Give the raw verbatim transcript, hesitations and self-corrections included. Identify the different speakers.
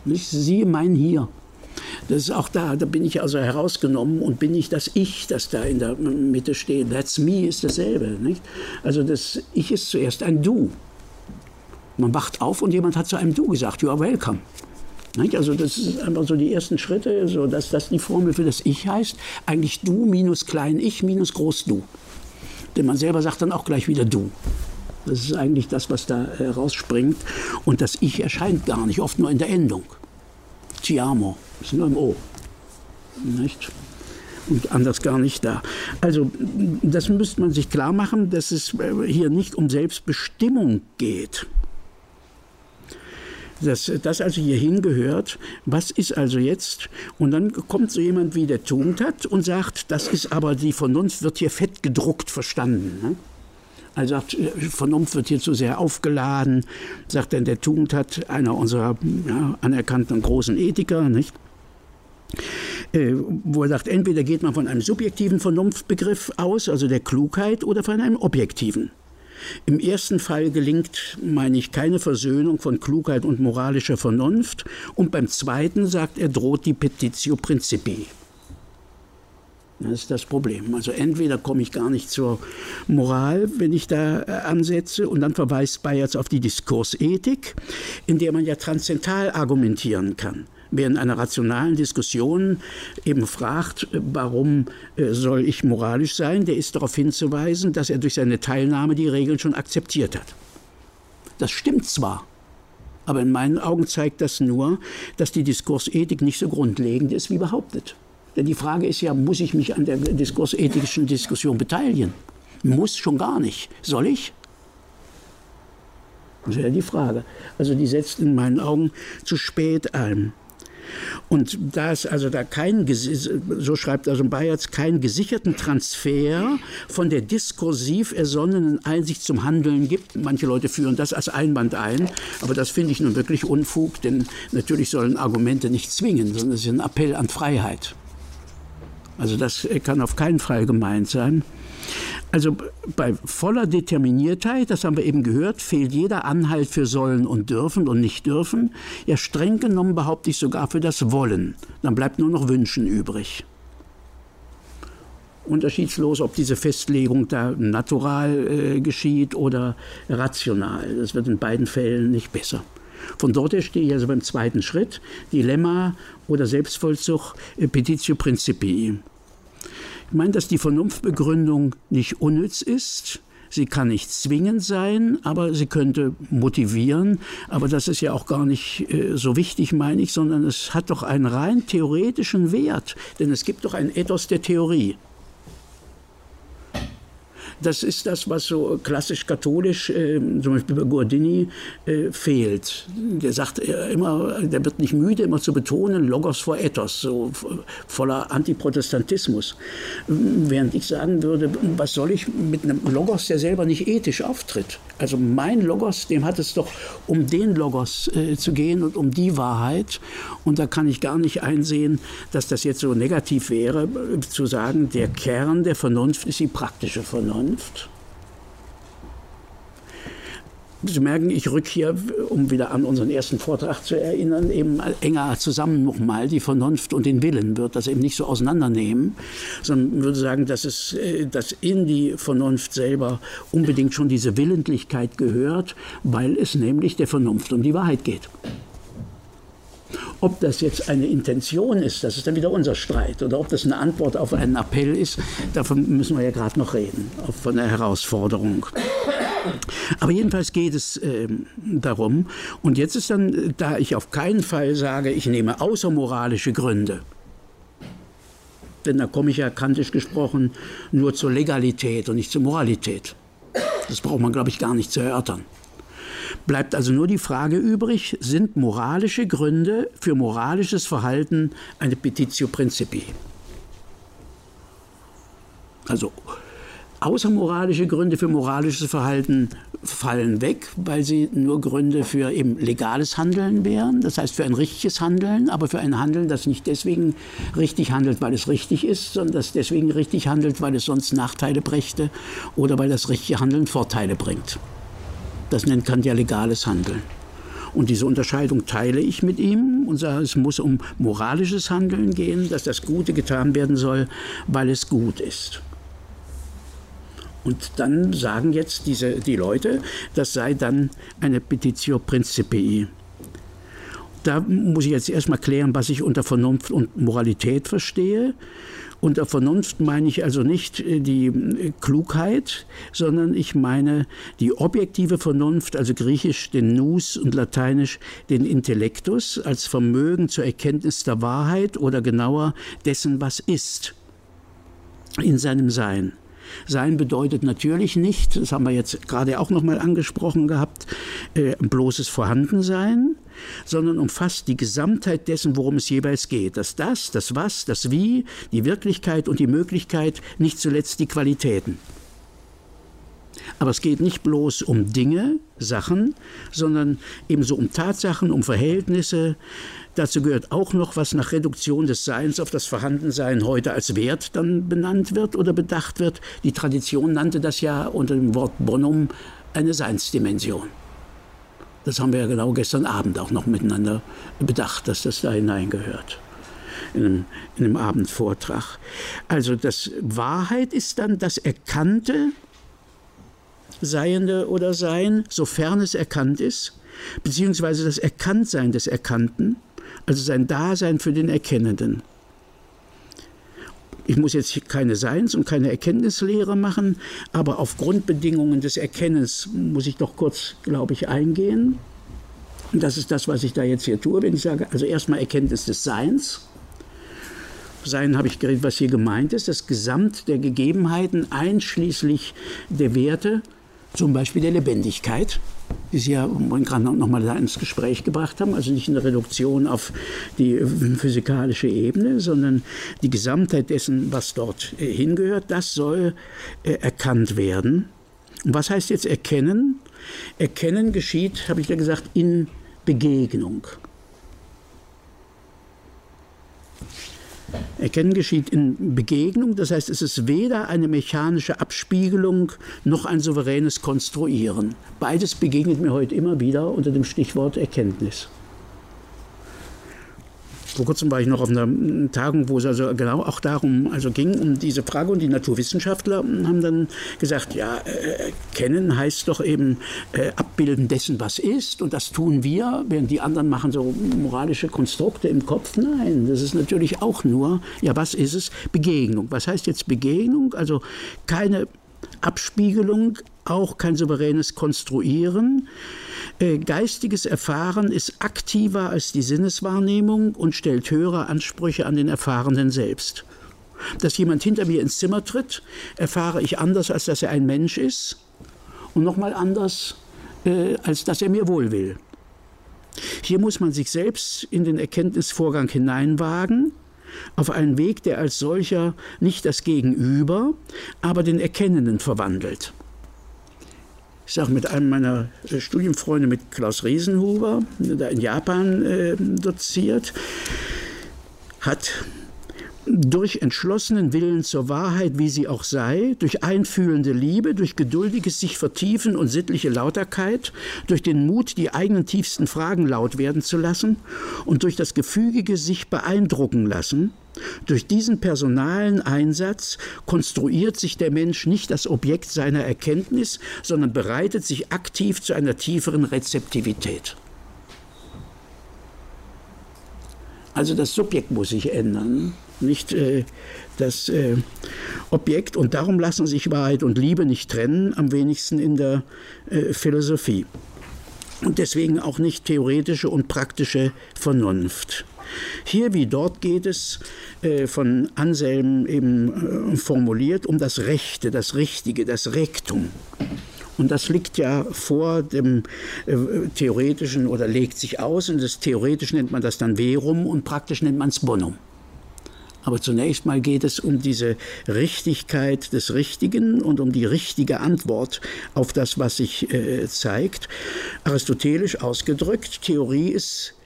Speaker 1: Nicht? Siehe mein Hier. Das ist auch da, da bin ich also herausgenommen und bin nicht das Ich, das da in der Mitte steht. That's me ist dasselbe. Nicht? Also das Ich ist zuerst ein Du. Man wacht auf und jemand hat zu einem Du gesagt, you are welcome. Nicht? Also das ist einfach so die ersten Schritte, so dass das die Formel für das Ich heißt. Eigentlich Du minus klein Ich minus groß Du. Denn man selber sagt dann auch gleich wieder Du. Das ist eigentlich das, was da herausspringt. Und das Ich erscheint gar nicht, oft nur in der Endung. Ti amo, ist nur im O. Nicht? Und anders gar nicht da. Also das müsste man sich klar machen, dass es hier nicht um Selbstbestimmung geht. Dass das also hierhin gehört, was ist also jetzt? Und dann kommt so jemand wie der Tugendhat und sagt, das ist aber, die Vernunft wird hier fett gedruckt verstanden. Ne? Also sagt, Vernunft wird hier zu sehr aufgeladen, sagt dann der Tugendhat, einer unserer ja, anerkannten großen Ethiker, nicht? Äh, wo er sagt, entweder geht man von einem subjektiven Vernunftbegriff aus, also der Klugheit, oder von einem objektiven. Im ersten Fall gelingt, meine ich, keine Versöhnung von Klugheit und moralischer Vernunft. Und beim zweiten, sagt er, droht die Petitio Principii. Das ist das Problem. Also entweder komme ich gar nicht zur Moral, wenn ich da ansetze, und dann verweist Bayerz auf die Diskursethik, in der man ja transzendental argumentieren kann. Wer in einer rationalen Diskussion eben fragt, warum soll ich moralisch sein, der ist darauf hinzuweisen, dass er durch seine Teilnahme die Regeln schon akzeptiert hat. Das stimmt zwar, aber in meinen Augen zeigt das nur, dass die Diskursethik nicht so grundlegend ist wie behauptet. Denn die Frage ist ja, muss ich mich an der diskursethischen Diskussion beteiligen? Muss schon gar nicht. Soll ich? Das wäre die Frage. Also die setzt in meinen Augen zu spät ein. Und da es also da kein, so schreibt also Bayerz, keinen gesicherten Transfer von der diskursiv ersonnenen Einsicht zum Handeln gibt, manche Leute führen das als Einwand ein, aber das finde ich nun wirklich Unfug, denn natürlich sollen Argumente nicht zwingen, sondern es ist ein Appell an Freiheit. Also das kann auf keinen Fall gemeint sein. Also bei voller Determiniertheit, das haben wir eben gehört, fehlt jeder Anhalt für sollen und dürfen und nicht dürfen. Ja, streng genommen behaupte ich sogar für das Wollen. Dann bleibt nur noch Wünschen übrig. Unterschiedslos, ob diese Festlegung da natural äh, geschieht oder rational. Das wird in beiden Fällen nicht besser. Von dort her stehe ich also beim zweiten Schritt, Dilemma oder Selbstvollzug, äh, Petitio Principii. Ich meine, dass die Vernunftbegründung nicht unnütz ist. Sie kann nicht zwingend sein, aber sie könnte motivieren. Aber das ist ja auch gar nicht äh, so wichtig, meine ich, sondern es hat doch einen rein theoretischen Wert. Denn es gibt doch ein Ethos der Theorie. Das ist das, was so klassisch-katholisch, äh, zum Beispiel bei Guardini, äh, fehlt. Der sagt immer, der wird nicht müde, immer zu betonen, Logos vor Ethos, so voller Antiprotestantismus. Während ich sagen würde, was soll ich mit einem Logos, der selber nicht ethisch auftritt? Also mein Logos, dem hat es doch um den Logos äh, zu gehen und um die Wahrheit. Und da kann ich gar nicht einsehen, dass das jetzt so negativ wäre, äh, zu sagen, der Kern der Vernunft ist die praktische Vernunft. Sie merken, ich rücke hier, um wieder an unseren ersten Vortrag zu erinnern, eben enger zusammen nochmal die Vernunft und den Willen, wird das eben nicht so auseinandernehmen, sondern würde sagen, dass es dass in die Vernunft selber unbedingt schon diese Willentlichkeit gehört, weil es nämlich der Vernunft um die Wahrheit geht. Ob das jetzt eine Intention ist, das ist dann wieder unser Streit. Oder ob das eine Antwort auf einen Appell ist, davon müssen wir ja gerade noch reden, von der Herausforderung. Aber jedenfalls geht es äh, darum. Und jetzt ist dann, da ich auf keinen Fall sage, ich nehme außermoralische Gründe, denn da komme ich ja kantisch gesprochen nur zur Legalität und nicht zur Moralität. Das braucht man, glaube ich, gar nicht zu erörtern. Bleibt also nur die Frage übrig, sind moralische Gründe für moralisches Verhalten eine Petitio Principii? Also außermoralische Gründe für moralisches Verhalten fallen weg, weil sie nur Gründe für eben legales Handeln wären, das heißt für ein richtiges Handeln, aber für ein Handeln, das nicht deswegen richtig handelt, weil es richtig ist, sondern das deswegen richtig handelt, weil es sonst Nachteile brächte oder weil das richtige Handeln Vorteile bringt. Das nennt Kant ja legales Handeln. Und diese Unterscheidung teile ich mit ihm und sage, es muss um moralisches Handeln gehen, dass das Gute getan werden soll, weil es gut ist. Und dann sagen jetzt diese, die Leute, das sei dann eine Petitio Principii. Da muss ich jetzt erstmal klären, was ich unter Vernunft und Moralität verstehe. Unter Vernunft meine ich also nicht die Klugheit, sondern ich meine die objektive Vernunft, also griechisch den Nous und lateinisch den Intellectus, als Vermögen zur Erkenntnis der Wahrheit oder genauer dessen, was ist, in seinem Sein. Sein bedeutet natürlich nicht, das haben wir jetzt gerade auch noch mal angesprochen gehabt, äh, bloßes Vorhandensein, sondern umfasst die Gesamtheit dessen, worum es jeweils geht. Das Das, das Was, das Wie, die Wirklichkeit und die Möglichkeit, nicht zuletzt die Qualitäten. Aber es geht nicht bloß um Dinge, Sachen, sondern ebenso um Tatsachen, um Verhältnisse. Dazu gehört auch noch, was nach Reduktion des Seins auf das Vorhandensein heute als Wert dann benannt wird oder bedacht wird. Die Tradition nannte das ja unter dem Wort Bonum eine Seinsdimension. Das haben wir ja genau gestern Abend auch noch miteinander bedacht, dass das da hineingehört. In einem, in einem Abendvortrag. Also das Wahrheit ist dann das Erkannte, Seiende oder Sein, sofern es erkannt ist, beziehungsweise das Erkanntsein des Erkannten, also sein Dasein für den Erkennenden. Ich muss jetzt keine Seins- und keine Erkenntnislehre machen, aber auf Grundbedingungen des Erkennens muss ich doch kurz, glaube ich, eingehen. Und das ist das, was ich da jetzt hier tue, wenn ich sage, also erstmal Erkenntnis des Seins. Sein habe ich geredet, was hier gemeint ist, das Gesamt der Gegebenheiten einschließlich der Werte, zum Beispiel der Lebendigkeit, die Sie ja gerade noch mal ins Gespräch gebracht haben, also nicht eine Reduktion auf die physikalische Ebene, sondern die Gesamtheit dessen, was dort hingehört, das soll erkannt werden. Und was heißt jetzt erkennen? Erkennen geschieht, habe ich ja gesagt, in Begegnung. Erkennen geschieht in Begegnung, das heißt, es ist weder eine mechanische Abspiegelung noch ein souveränes Konstruieren. Beides begegnet mir heute immer wieder unter dem Stichwort Erkenntnis. Vor kurzem war ich noch auf einer Tagung, wo es also genau auch darum also ging, um diese Frage. Und die Naturwissenschaftler haben dann gesagt, ja, äh, kennen heißt doch eben äh, Abbilden dessen, was ist. Und das tun wir, während die anderen machen so moralische Konstrukte im Kopf. Nein, das ist natürlich auch nur, ja, was ist es? Begegnung. Was heißt jetzt Begegnung? Also keine Abspiegelung, auch kein souveränes Konstruieren. Äh, geistiges Erfahren ist aktiver als die Sinneswahrnehmung und stellt höhere Ansprüche an den Erfahrenen selbst. Dass jemand hinter mir ins Zimmer tritt, erfahre ich anders, als dass er ein Mensch ist und nochmal anders, äh, als dass er mir wohl will. Hier muss man sich selbst in den Erkenntnisvorgang hineinwagen, auf einen Weg, der als solcher nicht das Gegenüber, aber den Erkennenden verwandelt. Ich sage mit einem meiner Studienfreunde, mit Klaus Riesenhuber, der in Japan äh, doziert, hat durch entschlossenen Willen zur Wahrheit, wie sie auch sei, durch einfühlende Liebe, durch geduldiges sich vertiefen und sittliche Lauterkeit, durch den Mut, die eigenen tiefsten Fragen laut werden zu lassen und durch das gefügige sich beeindrucken lassen, durch diesen personalen Einsatz konstruiert sich der Mensch nicht das Objekt seiner Erkenntnis, sondern bereitet sich aktiv zu einer tieferen Rezeptivität. Also das Subjekt muss sich ändern, nicht äh, das äh, Objekt. Und darum lassen sich Wahrheit und Liebe nicht trennen, am wenigsten in der äh, Philosophie. Und deswegen auch nicht theoretische und praktische Vernunft. Hier wie dort geht es, äh, von Anselm eben äh, formuliert, um das Rechte, das Richtige, das Rektum. Und das liegt ja vor dem äh, Theoretischen oder legt sich aus. Und das Theoretisch nennt man das dann Verum und praktisch nennt man es Bonum. Aber zunächst mal geht es um diese Richtigkeit des Richtigen und um die richtige Antwort auf das, was sich äh, zeigt. Aristotelisch ausgedrückt, Theorie ist